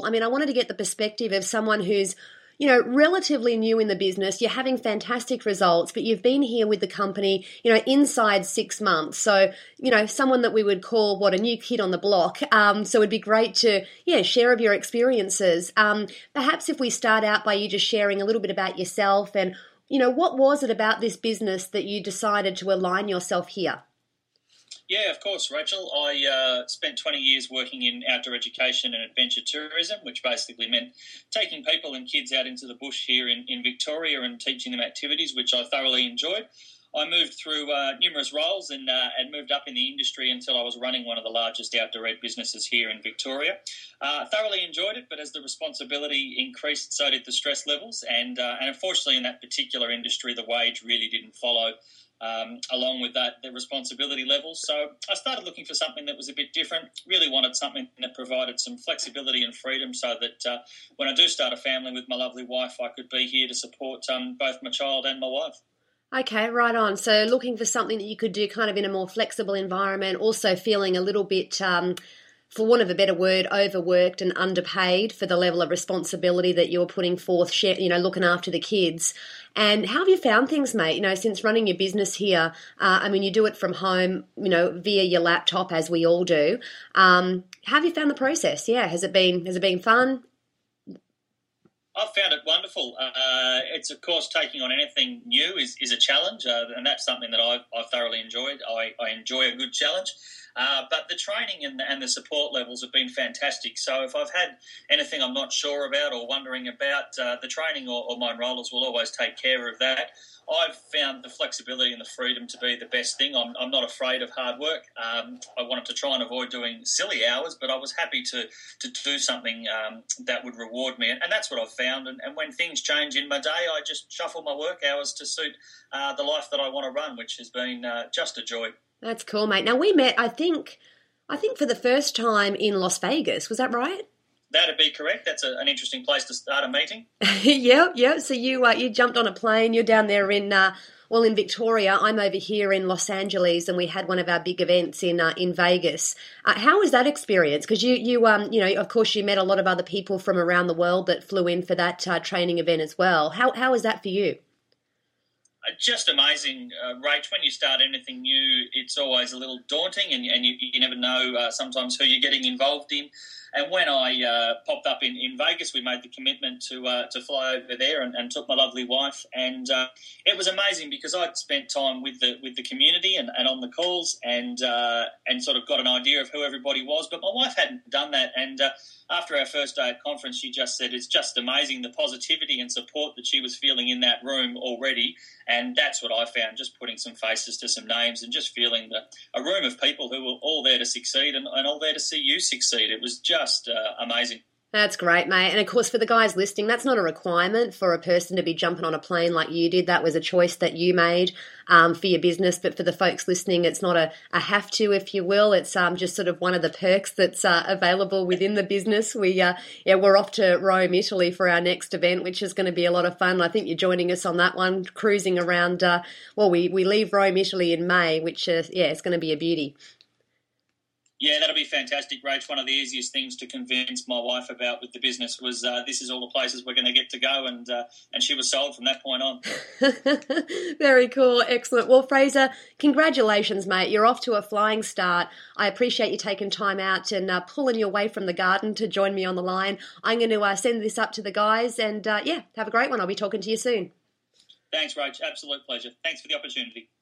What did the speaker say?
I mean, I wanted to get the perspective of someone who's, relatively new in the business. You're having fantastic results, but you've been here with the company, inside 6 months. So, someone that we would call a new kid on the block. So it'd be great to, share of your experiences. Perhaps if we start out by you just sharing a little bit about yourself and, what was it about this business that you decided to align yourself here? Yeah, of course, Rachel. I spent 20 years working in outdoor education and adventure tourism, which basically meant taking people and kids out into the bush here in Victoria and teaching them activities, which I thoroughly enjoyed. I moved through numerous roles and moved up in the industry until I was running one of the largest outdoor ed businesses here in Victoria. Thoroughly enjoyed it, but as the responsibility increased, so did the stress levels. And unfortunately, in that particular industry, the wage really didn't follow along with that, the responsibility levels. So I started looking for something that was a bit different, really wanted something that provided some flexibility and freedom so that when I do start a family with my lovely wife, I could be here to support both my child and my wife. Okay, right on. So looking for something that you could do kind of in a more flexible environment, also feeling a little bit, for want of a better word, overworked and underpaid for the level of responsibility that you're putting forth, looking after the kids. And how have you found things, mate? Since running your business here, you do it from home, via your laptop, as we all do. How have you found the process? Yeah, has it been fun? I've found it wonderful. It's, of course, taking on anything new is a challenge, and that's something that I've thoroughly enjoyed. I enjoy a good challenge. But the training and the support levels have been fantastic. So if I've had anything I'm not sure about or wondering about, the training or my enrollers will always take care of that. I've found the flexibility and the freedom to be the best thing. I'm not afraid of hard work. I wanted to try and avoid doing silly hours, but I was happy to do something that would reward me. And that's what I've found. And when things change in my day, I just shuffle my work hours to suit the life that I want to run, which has been just a joy. That's cool, mate. Now, we met, I think for the first time in Las Vegas. Was that right? That'd be correct. That's an interesting place to start a meeting. Yeah. So you jumped on a plane. You're down there in Victoria. I'm over here in Los Angeles, and we had one of our big events in Vegas. How was that experience? Because you of course, you met a lot of other people from around the world that flew in for that training event as well. How was that for you? Just amazing, Rach. When you start anything new, it's always a little daunting, and you never know sometimes who you're getting involved in. And when I popped up in Vegas, we made the commitment to fly over there and took my lovely wife. And it was amazing because I'd spent time with the community and on the calls and sort of got an idea of who everybody was. But my wife hadn't done that. And after our first day at conference, she just said it's just amazing the positivity and support that she was feeling in that room already. And that's what I found, just putting some faces to some names and just feeling a room of people who were all there to succeed and all there to see you succeed. It was just amazing. That's great, mate. And of course, for the guys listening, that's not a requirement for a person to be jumping on a plane like you did. That was a choice that you made for your business. But for the folks listening, it's not a have to, if you will. It's just sort of one of the perks that's available within the business. We're off to Rome, Italy for our next event, which is going to be a lot of fun. I think you're joining us on that one, cruising around. We leave Rome, Italy in May, which it's going to be a beauty. Yeah, that'll be fantastic, Rach. One of the easiest things to convince my wife about with the business was this is all the places we're going to get to go, and she was sold from that point on. Very cool. Excellent. Well, Fraser, congratulations, mate. You're off to a flying start. I appreciate you taking time out and pulling your way from the garden to join me on the line. I'm going to send this up to the guys and, have a great one. I'll be talking to you soon. Thanks, Rach. Absolute pleasure. Thanks for the opportunity.